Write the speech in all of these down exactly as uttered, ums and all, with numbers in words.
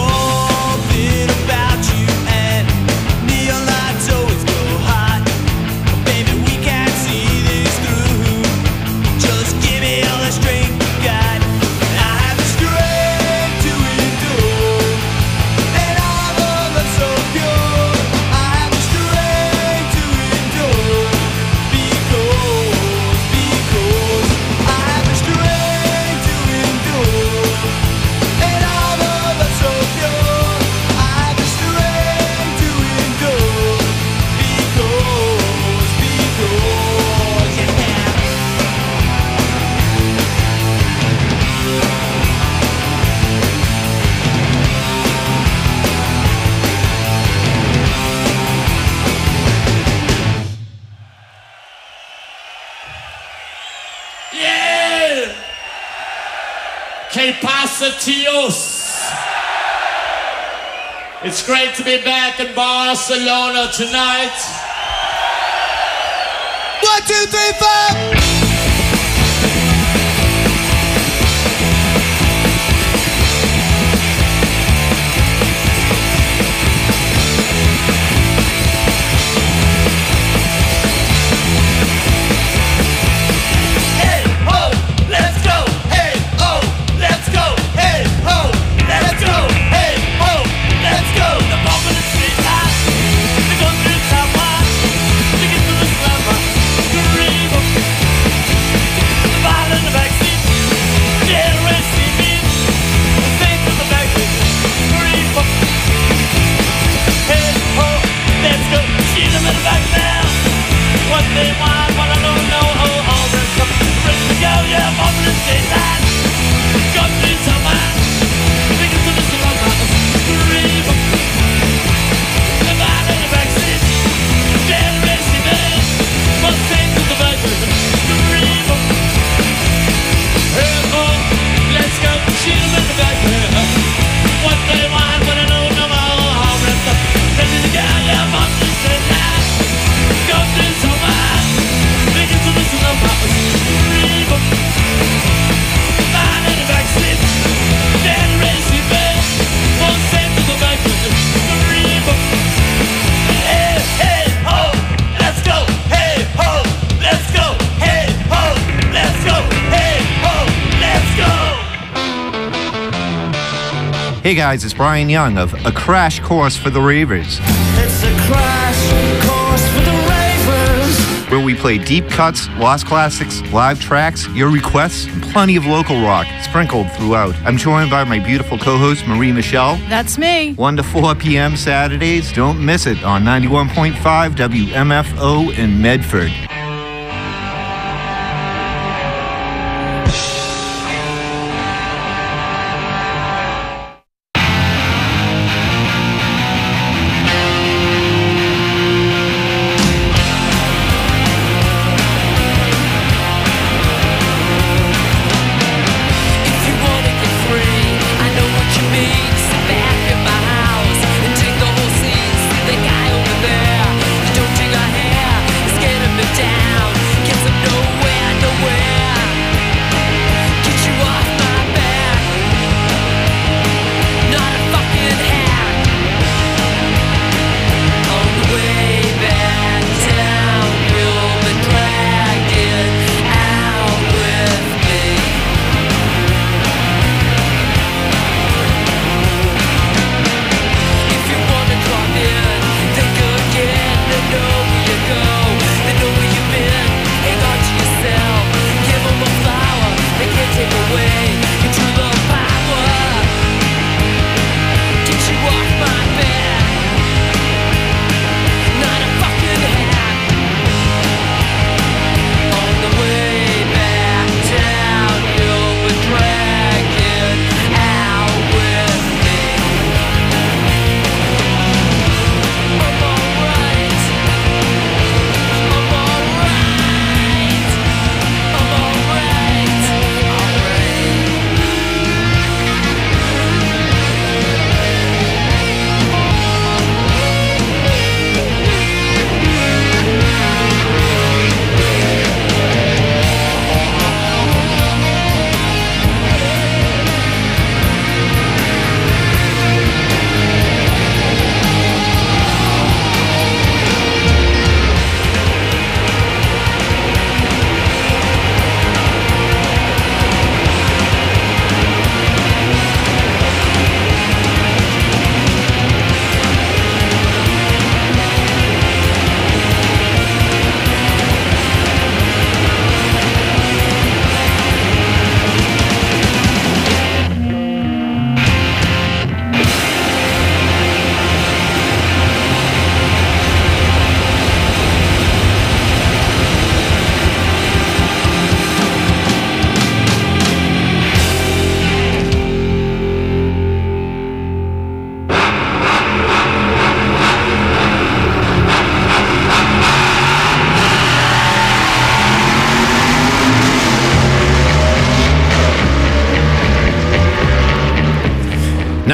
Que pasa, tíos? It's great to be back in Barcelona tonight. One, two, three, four! Hey guys, it's Brian Young of A Crash Course for the Ravers. It's a crash course for the Ravers. Where we play deep cuts, lost classics, live tracks, your requests, and plenty of local rock sprinkled throughout. I'm joined by my beautiful co-host, Marie Michelle. That's me. one to four p.m. Saturdays. Don't miss it on ninety-one point five W M F O in Medford. Down.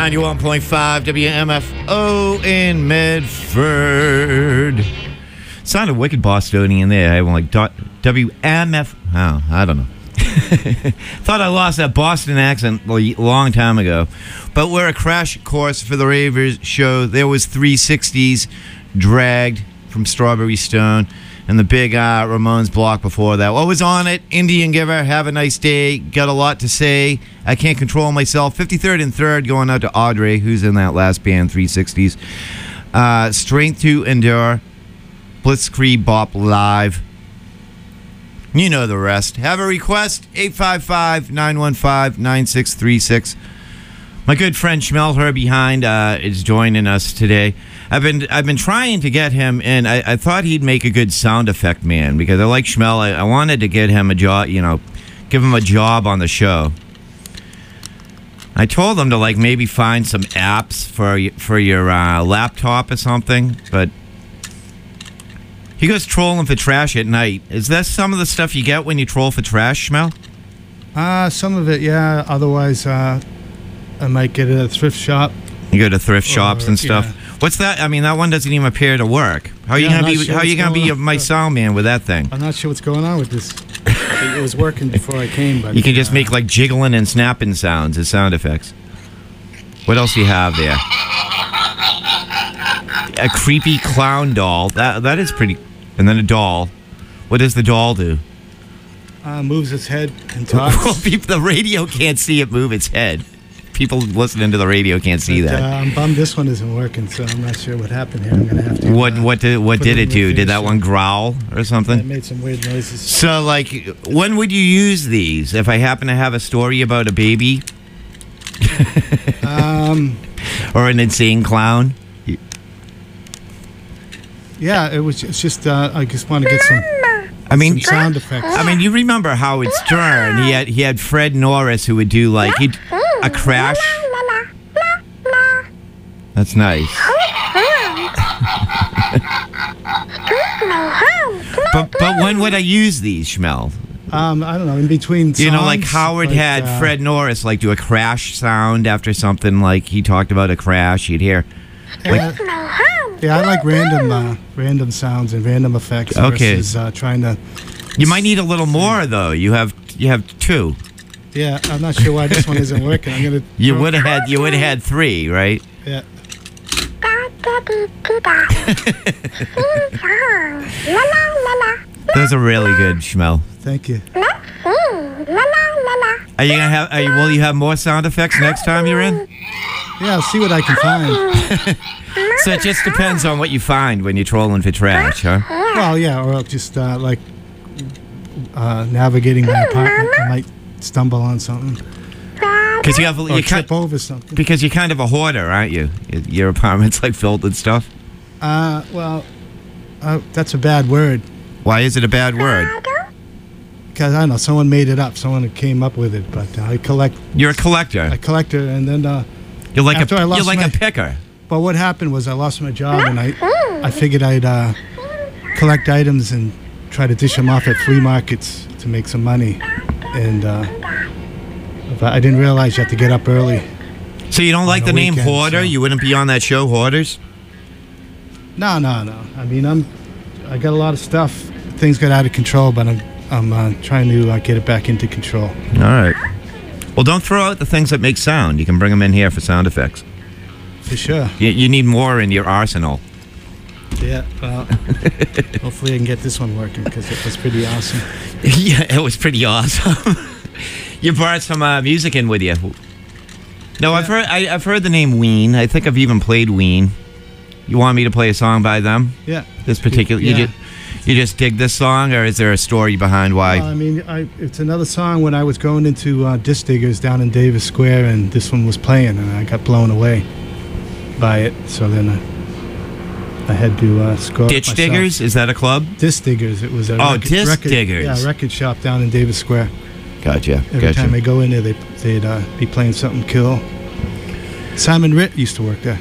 ninety-one point five W M F O in Medford. Sounded wicked Bostonian there. I went like dot W M F. Oh, I don't know. Thought I lost that Boston accent a long time ago. But we're a crash course for the Ravers show. There was three sixties dragged from Strawberry Stone and the big uh, Ramones block before that. What was on it? Indian Giver, Have a Nice Day, Got a Lot to Say, I Can't Control Myself, fifty-third and third going out to Audrey, who's in that last band, three sixties. Uh, Strength to Endure, Blitzkrieg Bop Live. You know the rest. Have a request, eight five five, nine one five, nine six three six. My good friend Schmel Her Behind uh, is joining us today. I've been I've been trying to get him in. I, I thought he'd make a good sound effect man because I like Schmel. I, I wanted to get him a job, you know, give him a job on the show. I told him to like maybe find some apps for for your uh, laptop or something, but he goes trolling for trash at night. Is that some of the stuff you get when you troll for trash, Schmel? Uh, some of it, yeah. Otherwise, uh, I might get it at a thrift shop. You go to thrift shops or, and stuff. yeah. What's that? I mean, that one doesn't even appear to work. How are you Yeah, I'm gonna not be? sure How are you what's gonna be going on. my sound man with that thing? I'm not sure what's going on with this. It was working before I came, but You can just uh, make like jiggling and snapping sounds as sound effects. What else do you have there? A creepy clown doll. That that is pretty. And then a doll. What does the doll do? uh, moves its head and Well, talks. people, the radio can't see it move its head. People listening to the radio can't see But, that. Uh, I'm bummed this one isn't working, so I'm not sure what happened here. I'm gonna have to. What uh, what did what put did in it the do? Did that finisher. one growl or It something? made some weird noises. So, like, when would you use these? If I happen to have a story about a baby Um, or an insane clown? yeah, it was. It's just. Uh, I just want to get some, I mean, some sound effects. I mean, you remember Howard Stern? He had he had Fred Norris who would do like he'd, a crash. That's nice. But but when would I use these, Schmel? Um, I don't know. In between. You know, like songs, Howard like, had uh, Fred Norris like do a crash sound after something like he talked about a crash. You'd hear. Yeah, yeah, I like random, uh, random sounds and random effects Okay. versus uh, trying to. You might need a little more though. You have you have two. Yeah, I'm not sure why this one isn't working. I'm gonna. You throw- would have had you would have had three, right? Yeah. Those are really good, Schmel. Thank you. Are you gonna have? Are you, will you have more sound effects next time you're in? Yeah, I'll see what I can find. So it just depends on what you find when you're trolling for trash, huh? Well, yeah, or I'll just uh, like uh, navigating my apartment. I might stumble on something Because you have or you trip kind, over something. because you're kind of a hoarder, aren't you? Your apartment's like filled with stuff. Uh, well, uh, that's a bad word Why is it a bad word? because I don't know. Someone made it up. Someone came up with it. But uh, I collect. You're a collector. I collect it, and then. Uh, You're like after I a lost you're like my- a picker. But what happened was I lost my job, and I, I figured I'd uh, collect items and try to dish them off at flea markets to make some money. And uh, but I didn't realize you have to get up early. So you don't like a the name weekend, hoarder? so- You wouldn't be on that show, Hoarders? No, no, no. I mean, I'm, I got a lot of stuff. Things got out of control, but I'm, I'm uh, trying to uh, get it back into control. All right. Well, don't throw out the things that make sound. You can bring them in here for sound effects. For sure. You, you need more in your arsenal. Yeah. Well, hopefully I can get this one working because it was pretty awesome. Yeah, it was pretty awesome. You brought some uh, music in with you. No, I've heard I, I've heard the name Ween. I think I've even played Ween. You want me to play a song by them? Yeah. This particular, Yeah. you just you just dig this song, or is there a story behind why? Well, I mean, I, it's another song when I was going into uh, Disc Diggers down in Davis Square, and this one was playing, and I got blown away by it. So then I, I had to uh, score it Ditch myself. Diggers? Is that a club? Disc Diggers. It was a Oh, record, Disc record, Diggers. Yeah, record shop down in Davis Square. Gotcha. Every Gotcha. time I go in there, they, they'd uh, be playing something cool. Simon Ritt used to work there.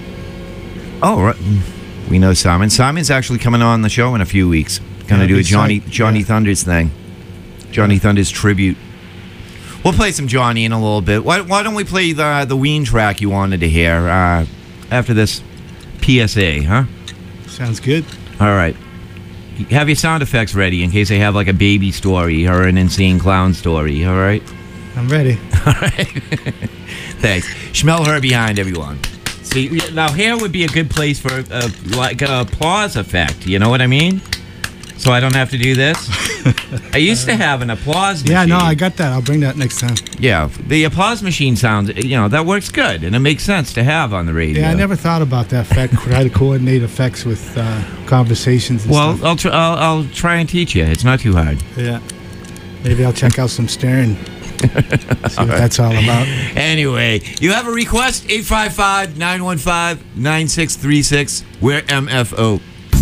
Oh, right. We know Simon. Simon's actually coming on the show in a few weeks. Going to Yeah, do a be Johnny psyched. Johnny Yeah. Thunders thing. Johnny Thunders tribute. We'll play some Johnny in a little bit. Why, why don't we play the the Ween track you wanted to hear uh, after this P S A, huh? Sounds good. All right. Have your sound effects ready in case they have like a baby story or an insane clown story, all right? I'm ready. All right. Thanks. Smell her behind, everyone. See, now here would be a good place for a, like a applause effect, you know what I mean? So I don't have to do this. I used to have an applause machine. Yeah, no, I got that. I'll bring that next time. Yeah, the applause machine sounds, you know, that works good, and it makes sense to have on the radio. Yeah, I never thought about that effect. Try to coordinate effects with uh, conversations and well, stuff. I'll, tr- I'll I'll try and teach you. It's not too hard. Yeah. Maybe I'll check out some Stern. See what right. that's all about. Anyway, you have a request? eight five five, nine one five, nine six three six. We're M F O.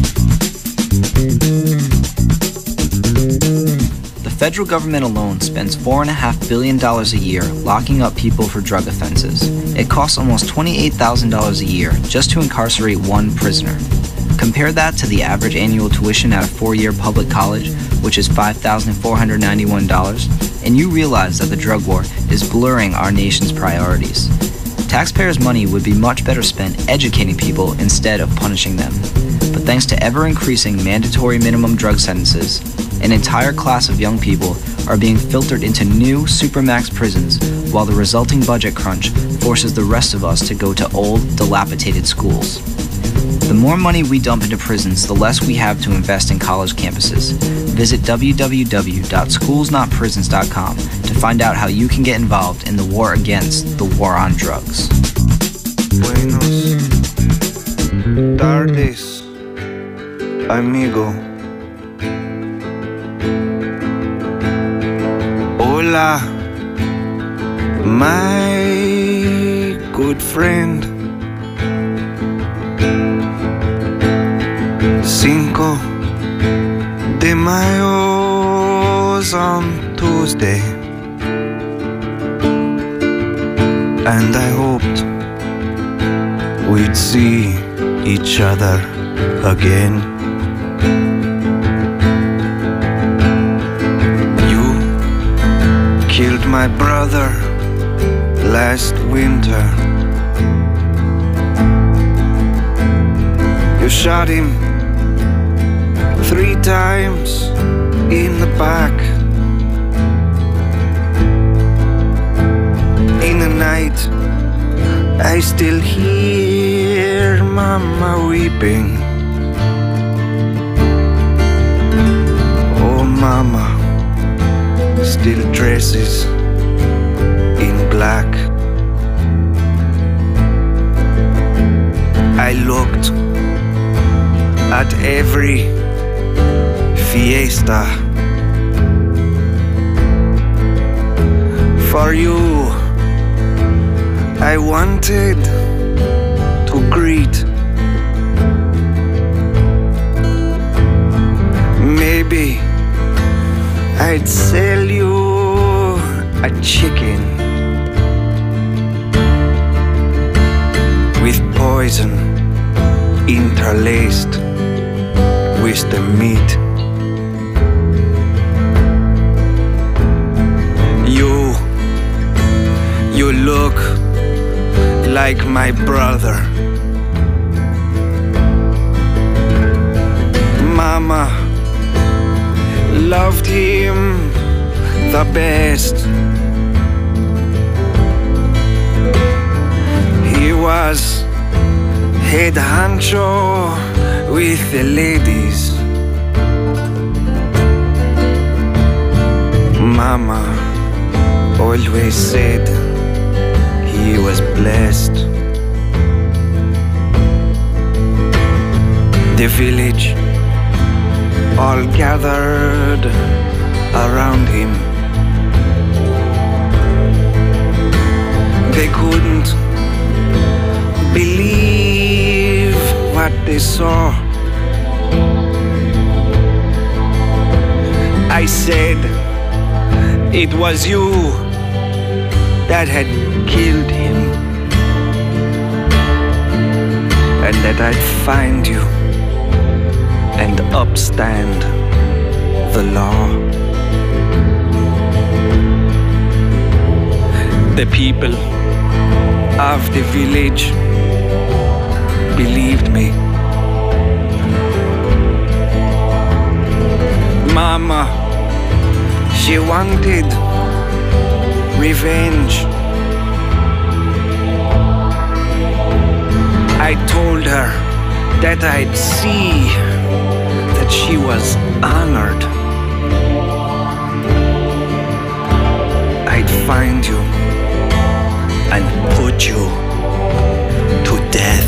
The federal government alone spends four point five billion dollars a year locking up people for drug offenses. It costs almost twenty-eight thousand dollars a year just to incarcerate one prisoner. Compare that to the average annual tuition at a four-year public college, which is five thousand four hundred ninety-one dollars, and you realize that the drug war is blurring our nation's priorities. Taxpayers' money would be much better spent educating people instead of punishing them. But thanks to ever-increasing mandatory minimum drug sentences, an entire class of young people are being filtered into new supermax prisons, while the resulting budget crunch forces the rest of us to go to old, dilapidated schools. The more money we dump into prisons, the less we have to invest in college campuses. Visit w w w dot schools not prisons dot com to find out how you can get involved in the war against the war on drugs. Buenos tardes, amigo. Hola, my good friend. Cinco de Mayo's on Tuesday, and I hoped we'd see each other again. You killed my brother last winter. You shot him three times in the back. In the night, I still hear Mama weeping. Oh, Mama still dresses in black. I looked at every fiesta for you. I wanted to greet. Maybe I'd sell you a chicken with poison interlaced with the meat. You, you look like my brother. Mama loved him the best. He was head honcho with the ladies. Mama always said he was blessed. The village all gathered around him. They couldn't believe what they saw. I said it was you that had killed him, and that I'd find you and upstand the law. The people of the village believed me. Mama, she wanted revenge. I told her that I'd see that she was honored. I'd find you and put you to death.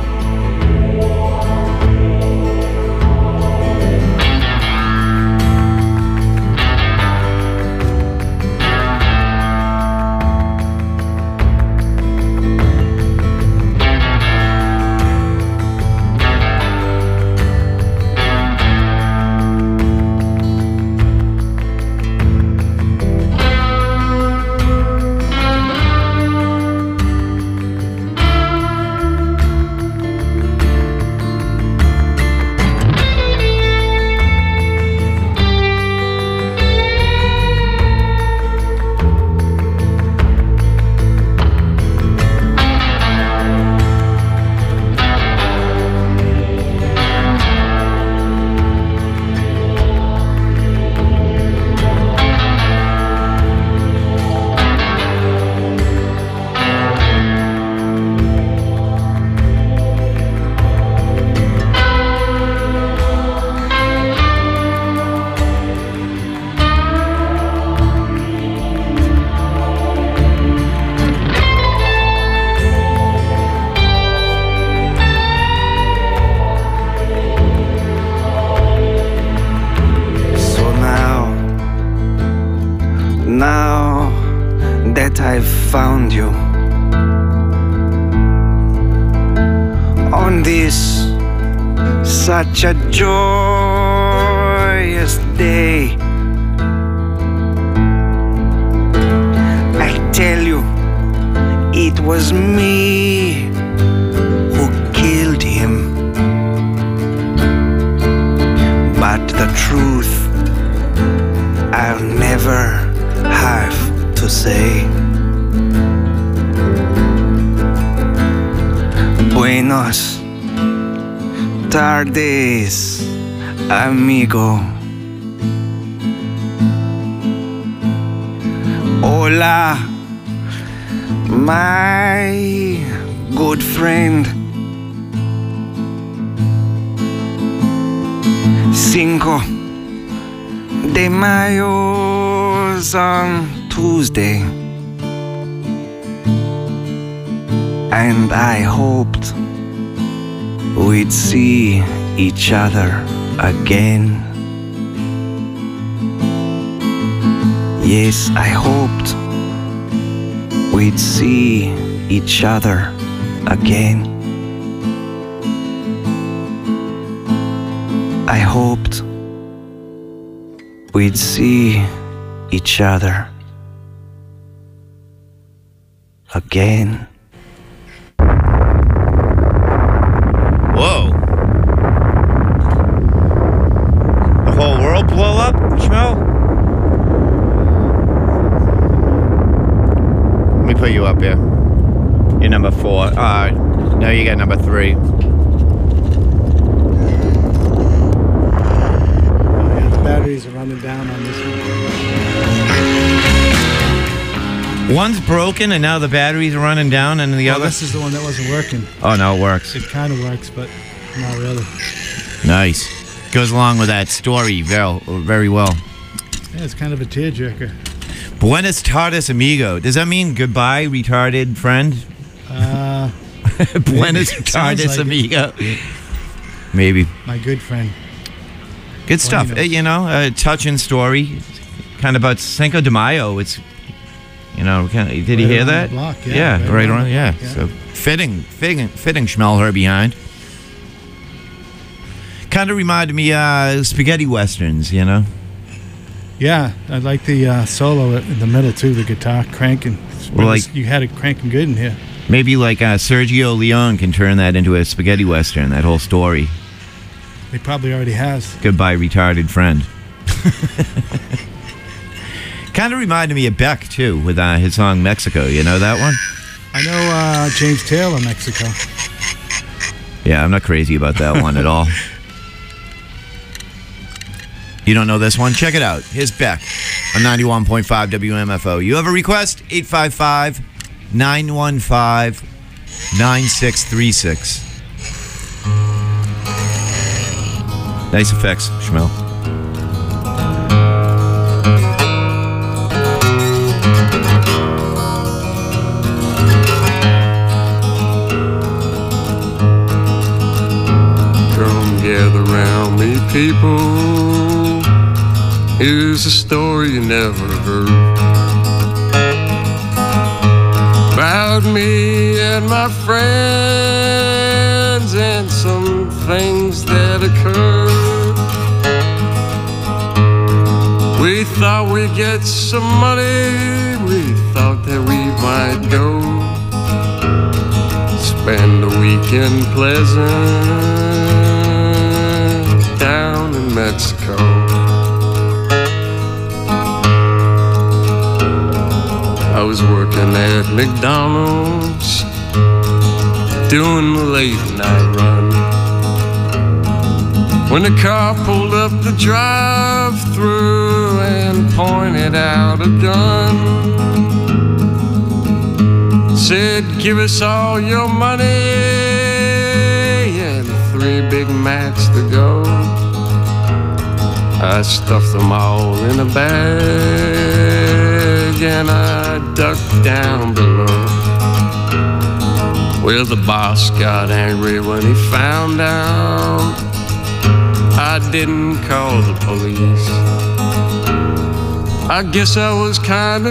I've found you on this such a joyous day. I tell you, it was me who killed him. But the truth I'll never have to say. Buenos tardes, amigo. Hola, my good friend. Cinco de Mayo's on Tuesday, and I hoped we'd see each other again. Yes, I hoped we'd see each other again. I hoped we'd see each other again. Whoa. The whole world blow up, Schmel? Let me put you up here. You're number four. Alright. Now you got number three. Oh, yeah, the batteries are running down on this one. One's broken and now the batteries are running down, and the Well, other... this is the one that wasn't working. Oh, no, it works. It kind of works, but not really. Nice. Goes along with that story very, very well. Yeah, it's kind of a tearjerker. Buenos tardes, amigo. Does that mean goodbye, retarded friend? Uh, Buenos it sounds tardes, like it. amigo. Maybe. My good friend. Good stuff. Bueno. Uh, you know, a touching story. Kind of about Cinco de Mayo. It's, you know, kind of, did Right he hear around that? the block, yeah, yeah, right right around around. the Yeah. block, yeah. So fitting, fitting, fitting. Schmell her behind. Kind of reminded me uh, spaghetti westerns. You know. Yeah, I like the uh, solo in the middle too. The guitar cranking. Well, like- you had it cranking good in here. Maybe like uh, Sergio Leone can turn that into a spaghetti western. That whole story. He probably already has. Goodbye, retarded friend. Kind of reminded me of Beck, too, with uh, his song Mexico. You know that one? I know uh, James Taylor, Mexico. Yeah, I'm not crazy about that one at all. You don't know this one? Check it out. Here's Beck on ninety-one point five W M F O. You have a request? eight five five, nine one five, nine six three six. Nice effects, Schmel. Come gather round me, people. Here's a story you never heard about me and my friends and some things that occurred. We thought we'd get some money, we thought that we might go spend a weekend pleasant down in Mexico. I was working at McDonald's, doing the late night run, when the car pulled up the drive-thru and pointed out a gun. Said, give us all your money and three Big Macs to go. I stuffed them all in a bag and I ducked down below. Well, the boss got angry when he found out I didn't call the police. I guess I was kinda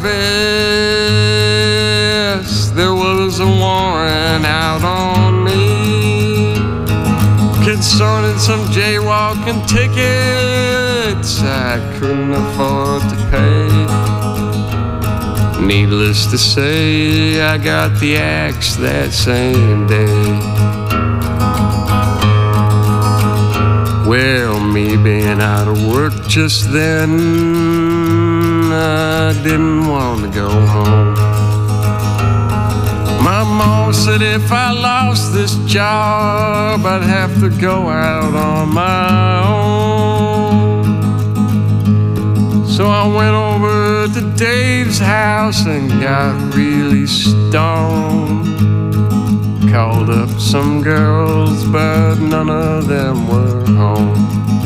nervous. There was a warrant out on me concerning some jaywalking tickets I couldn't afford to pay. Needless to say, I got the axe that same day. Well, me being out of work just then, I didn't want to go home. My mom said if I lost this job, I'd have to go out on my own. So I went over to Dave's house and got really stoned. Called up some girls, but none of them were home.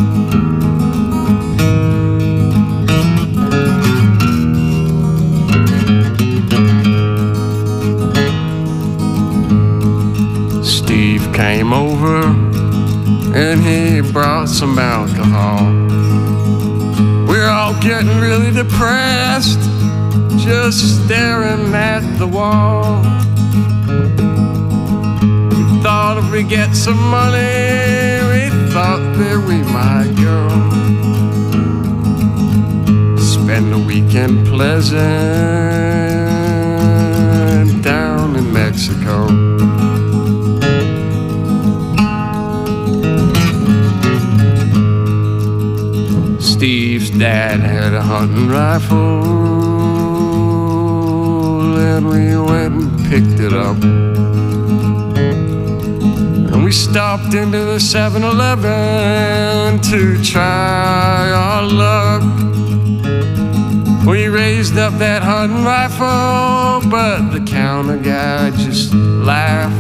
Steve came over and he brought some alcohol. We're all getting really depressed, just staring at the wall. Thought if we get some money, we thought that we might go spend a weekend pleasant down in Mexico. Steve's dad had a hunting rifle and we went and picked it up. We stopped into the seven eleven to try our luck. We raised up that hunting rifle, but the counter guy just laughed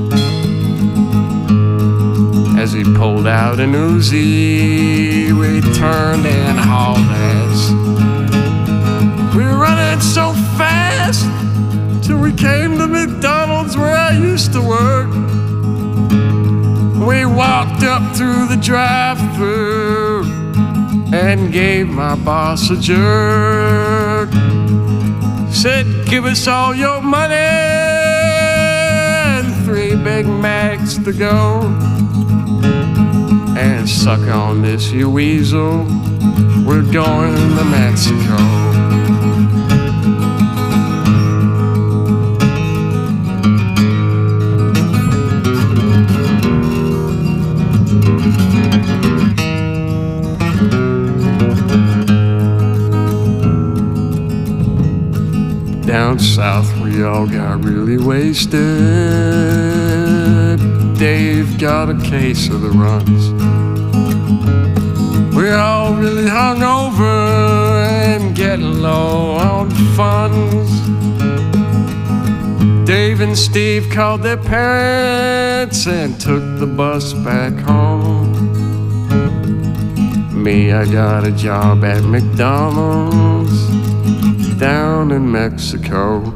as he pulled out an Uzi. We turned and hauled ass. We were running so fast till we came to McDonald's where I used to work. We walked up through the drive-thru and gave my boss a jerk. Said, give us all your money and three Big Macs to go. And suck on this, you weasel, we're going to Mexico. we all got really wasted. Dave got a case of the runs. We're all really hungover and getting low on funds. Dave and Steve called their parents and took the bus back home. Me, I got a job at McDonald's down in Mexico.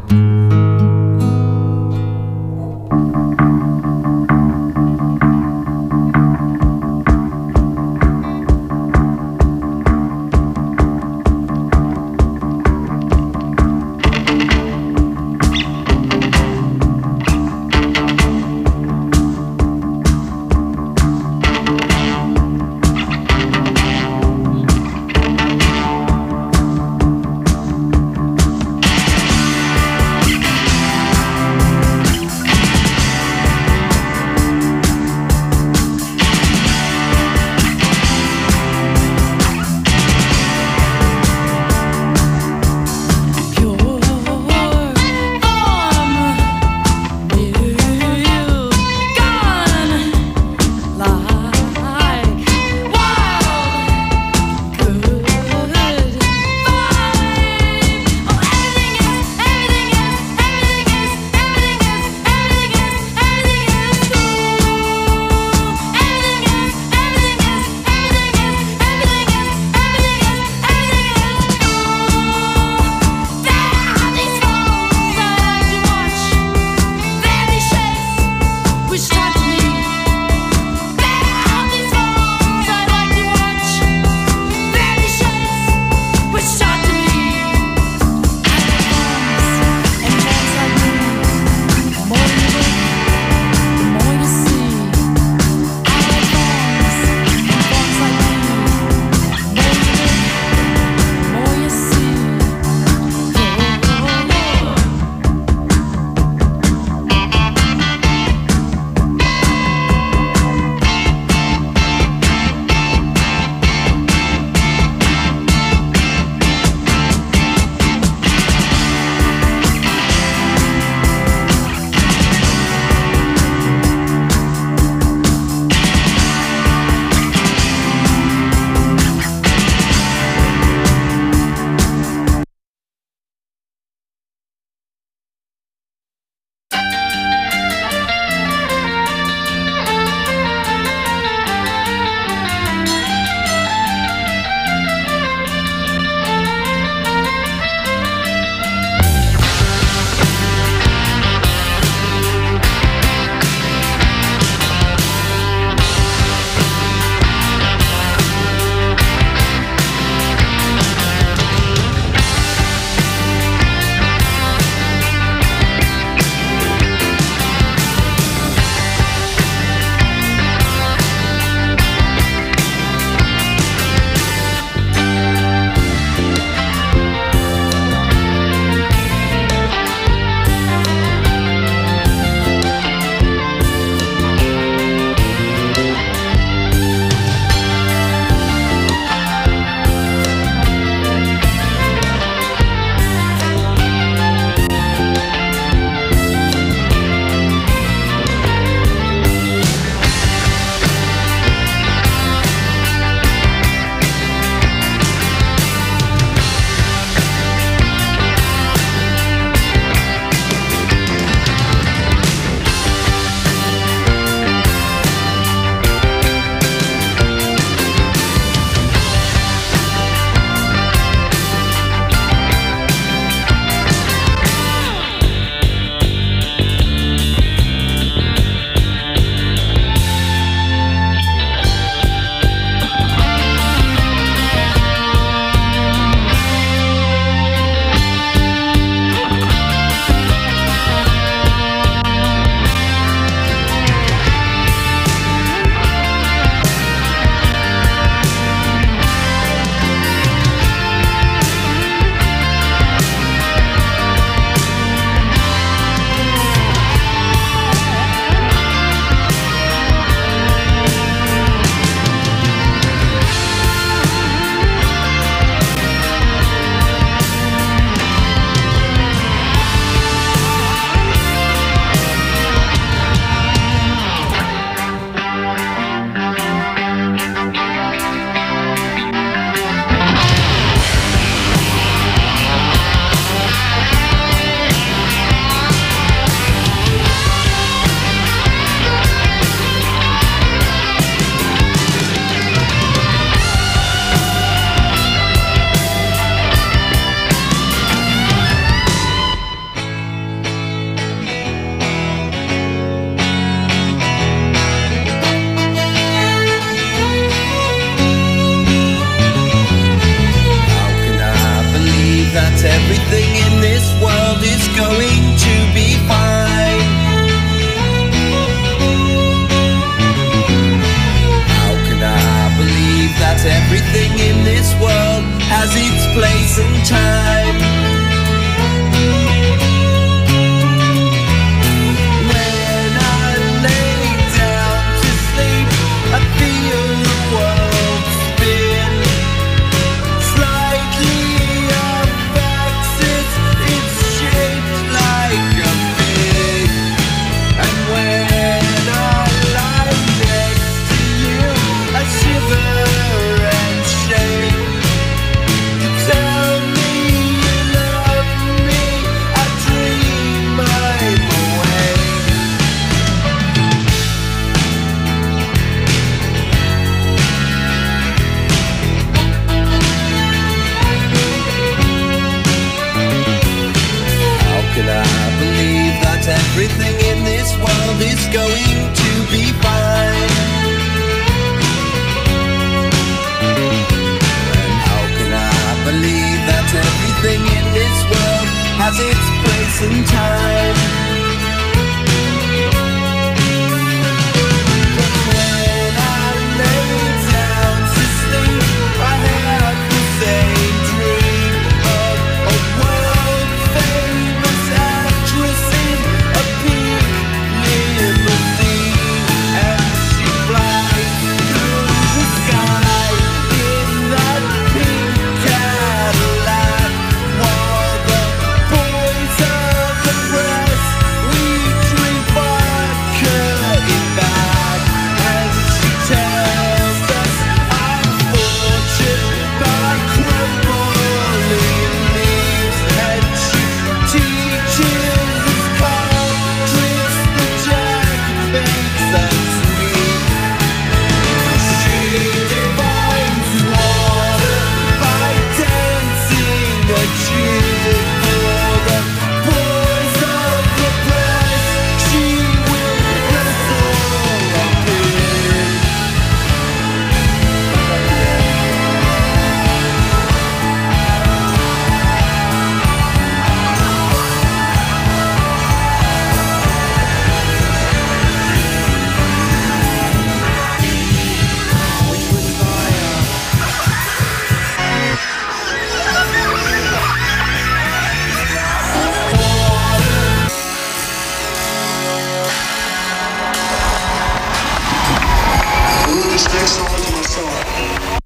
move this next song to myself.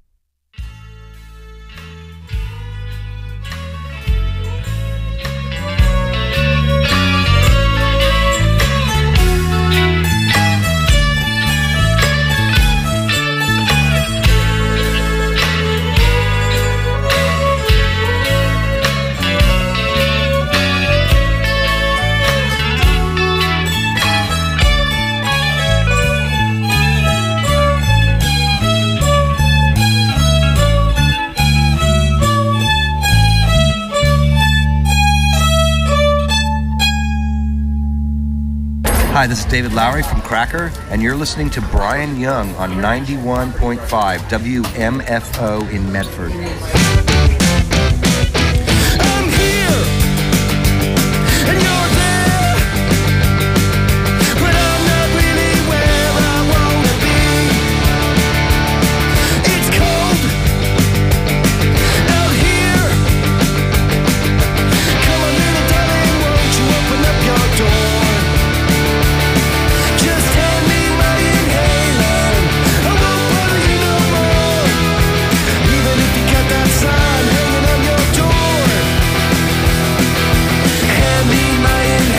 Hi, this is David Lowry from Cracker, and you're listening to Brian Young on ninety-one point five W M F O in Medford. Sign hanging on your door. Hand me my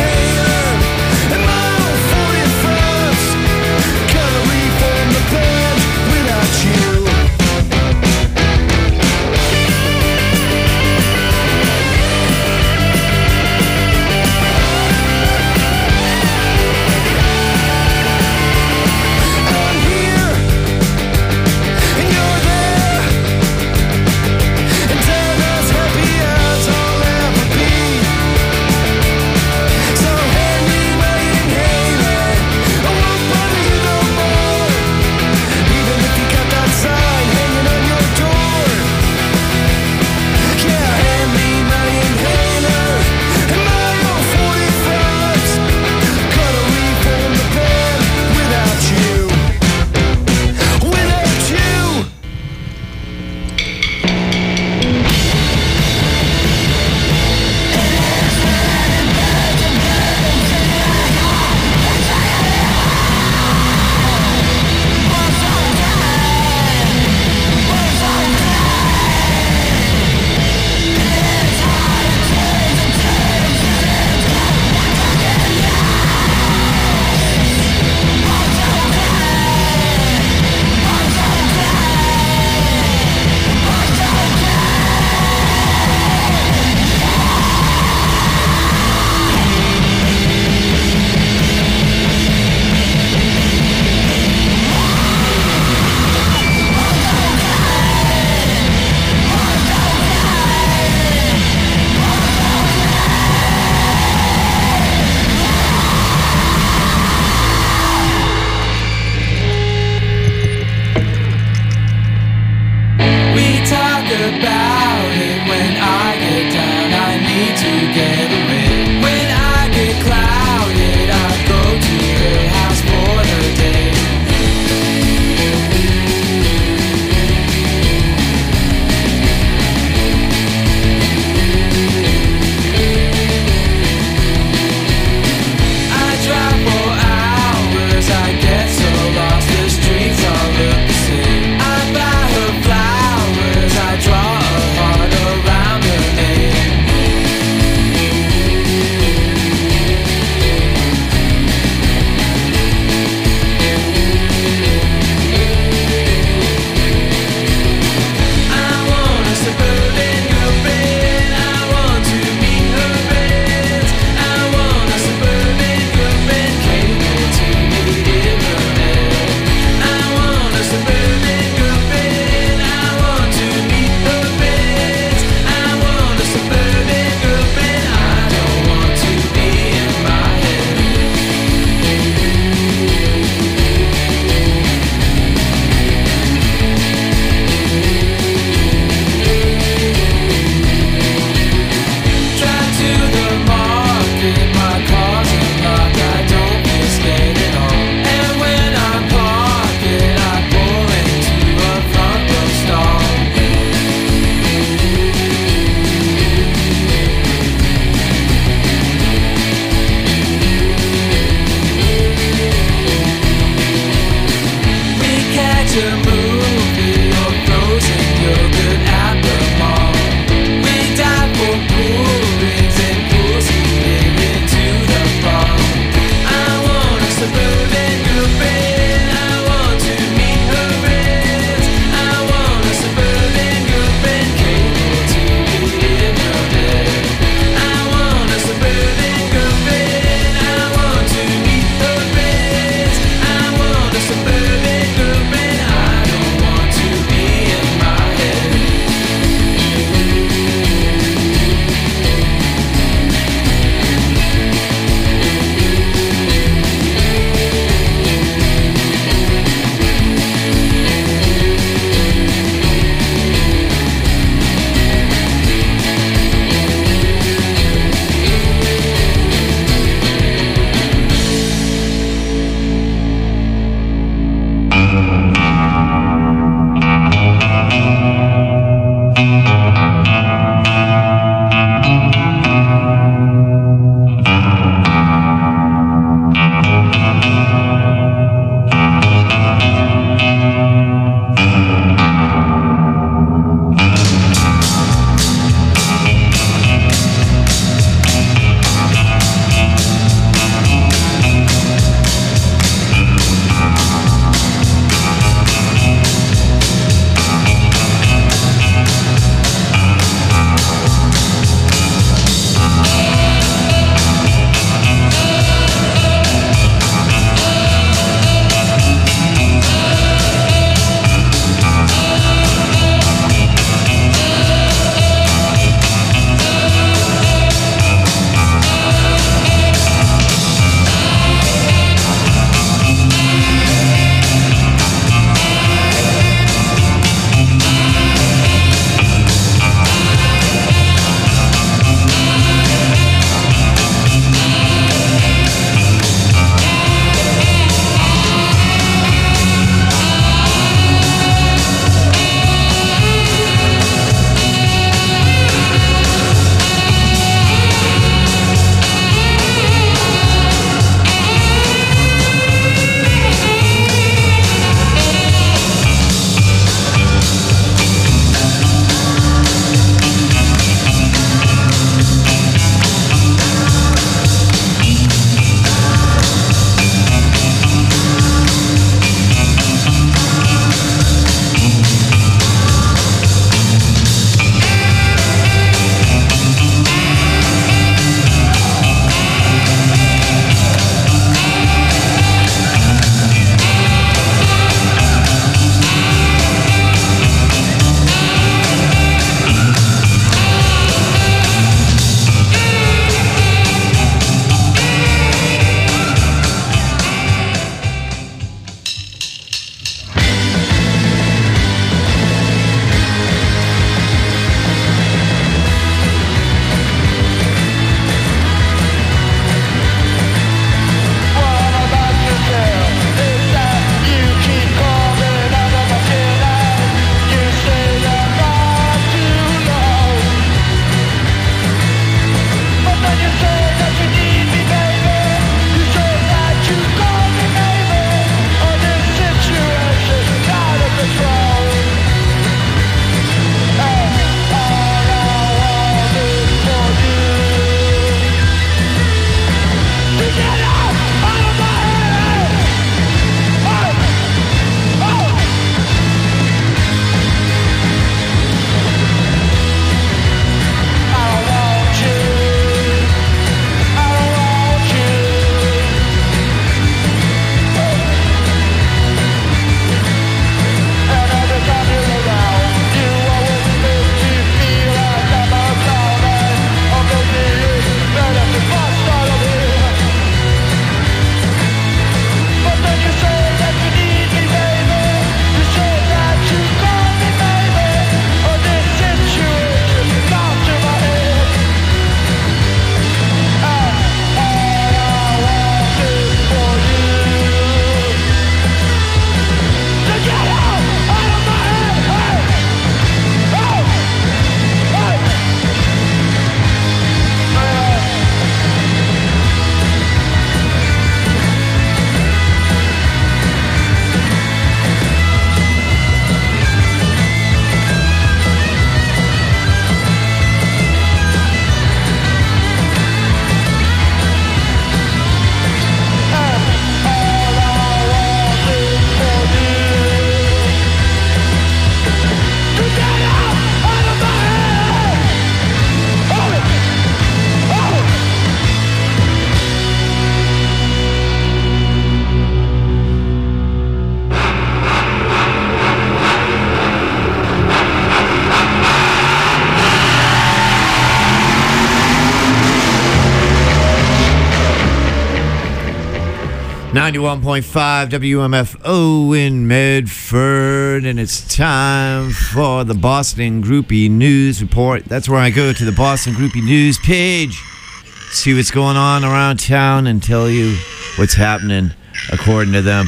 ninety-one point five W M F O in Medford, and it's time for the Boston Groupie News Report. That's where I go to the Boston Groupie News page, see what's going on around town, and tell you what's happening according to them.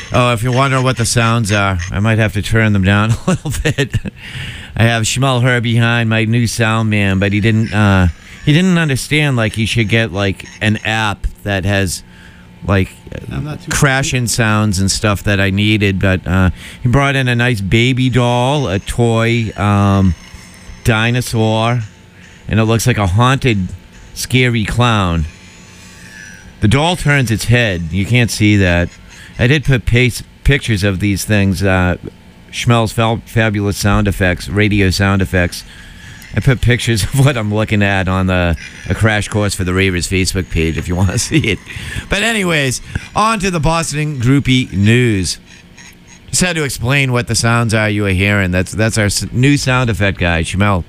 Oh, if you're wondering what the sounds are, I might have to turn them down a little bit. I have Shmuel Her behind, my new sound man, but he didn't. Uh, he didn't understand like he should get like an app that has like crashing sounds and stuff that I needed. But uh, he brought in a nice baby doll, a toy um, dinosaur, and it looks like a haunted, scary clown. The doll turns its head. You can't see that. I did put pace, pictures of these things. Uh, Schmel's fal- fabulous sound effects, radio sound effects. I put pictures of what I'm looking at on the a crash course for the Ravers Facebook page if you want to see it. But anyways, on to the Boston Groupie News. Just had to explain what the sounds are you are hearing. That's that's our s- new sound effect guy, Schmel.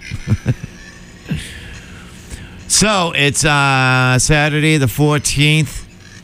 So it's uh, Saturday the fourteenth.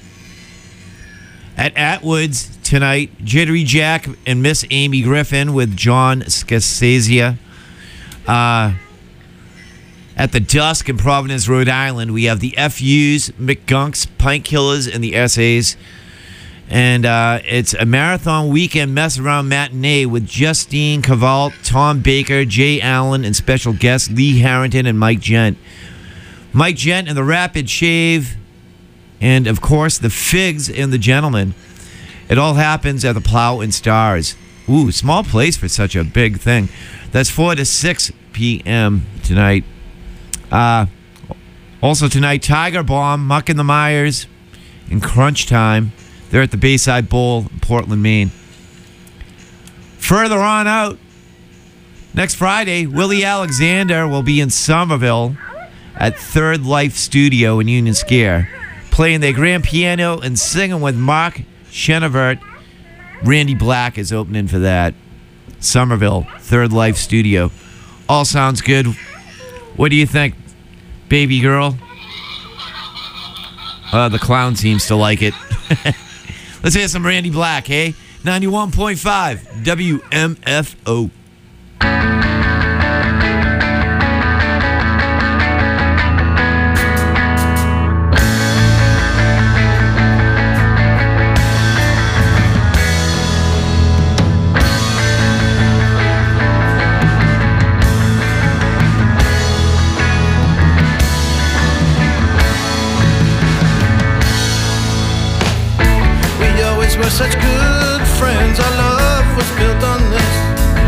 At Atwood's tonight, Jittery Jack and Miss Amy Griffin with John Scasasia. Uh, at the Dusk in Providence, Rhode Island, we have the F U's, McGunks, Pint Killers, and the S A's. And uh, it's a marathon weekend mess around matinee with Justine Cavalt, Tom Baker, Jay Allen, and special guests Lee Harrington and Mike Gent. Mike Gent and the Rapid Shave. And, of course, the Figs and the Gentlemen. It all happens at the Plow and Stars. Ooh, small place for such a big thing. That's four to six p.m. tonight. Uh, also tonight, Tiger Bomb, Muck and the Myers, and Crunch Time. They're at the Bayside Bowl in Portland, Maine. Further on out, next Friday, Willie Alexander will be in Somerville at Third Life Studio in Union Square, playing their grand piano and singing with Mark Chenevert. Randy Black is opening for that. Somerville, Third Life Studio. All sounds good. What do you think, baby girl? Uh, the clown seems to like it. Let's hear some Randy Black, hey? ninety-one point five W M F O. We're such good friends, our love was built on this.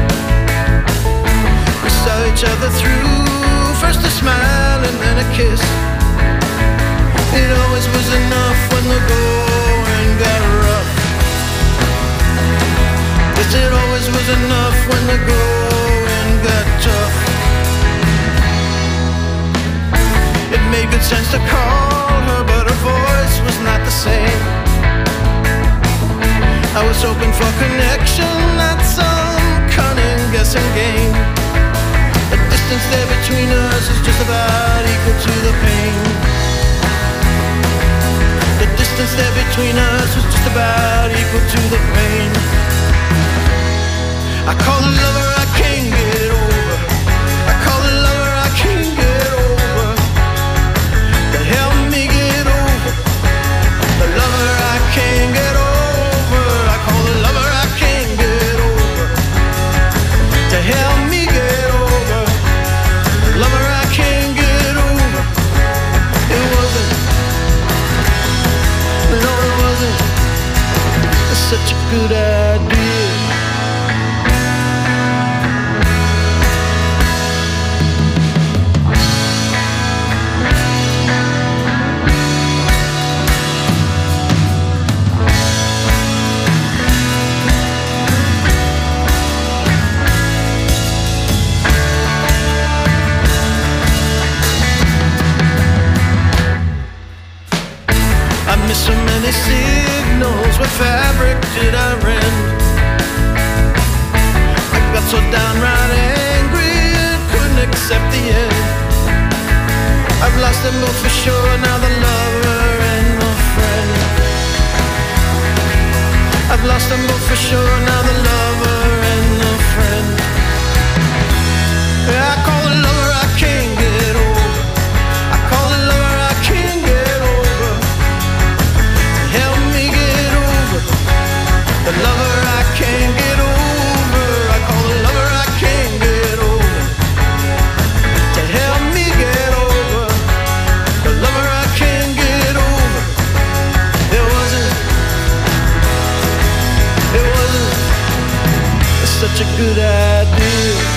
We saw each other through, first a smile and then a kiss. It always was enough when the going got rough. Yes, it always was enough when the going got tough. It made good sense to call her, but her voice was not the same. I was hoping for connection, not some cunning guessing game. The distance there between us is just about equal to the pain. The distance there between us is just about equal to the pain. I call the lover I can't get over. I call the lover I can't get over. To help me get over the lover I can't get over. Help me get over the lover I can't get over. It wasn't, no it wasn't, it's such a good idea. So many signals, what fabric did I rend? I got so downright angry and couldn't accept the end. I've lost them both for sure, now the lover and the friend. I've lost them both for sure, now the lover and the friend. I call the lover I can't get over. I call the lover I can't get over. Help me get over such a good idea.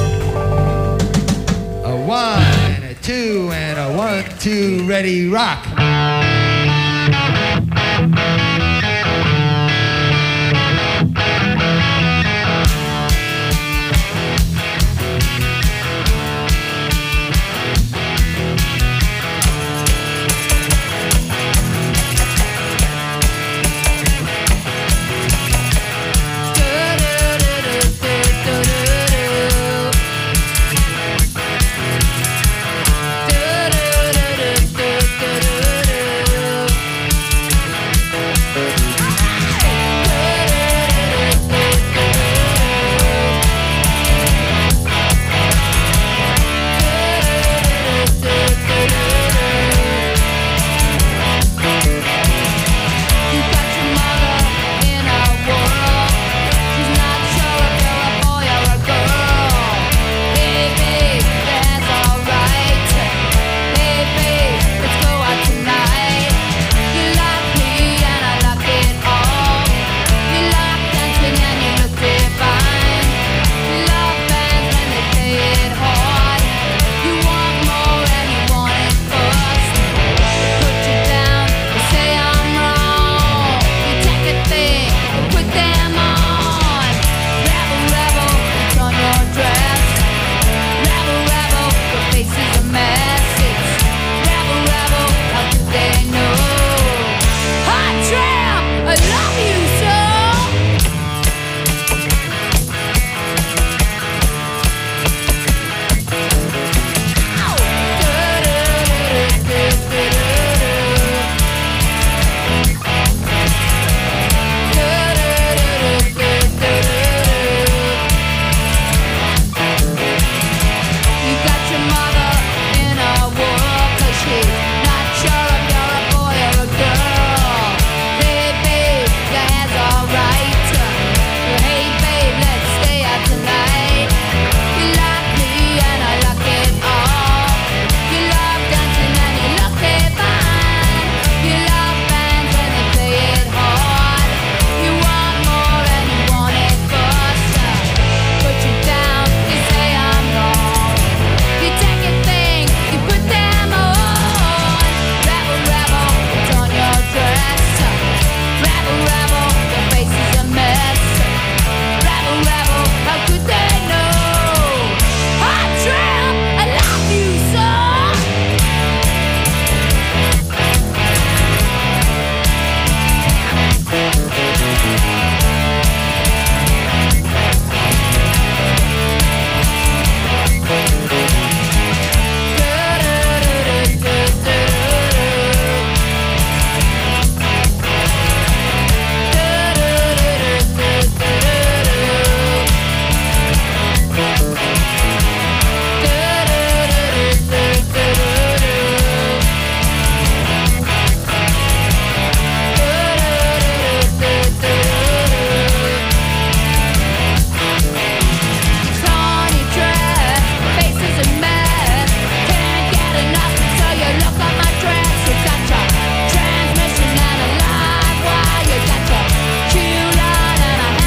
Two, ready, rock.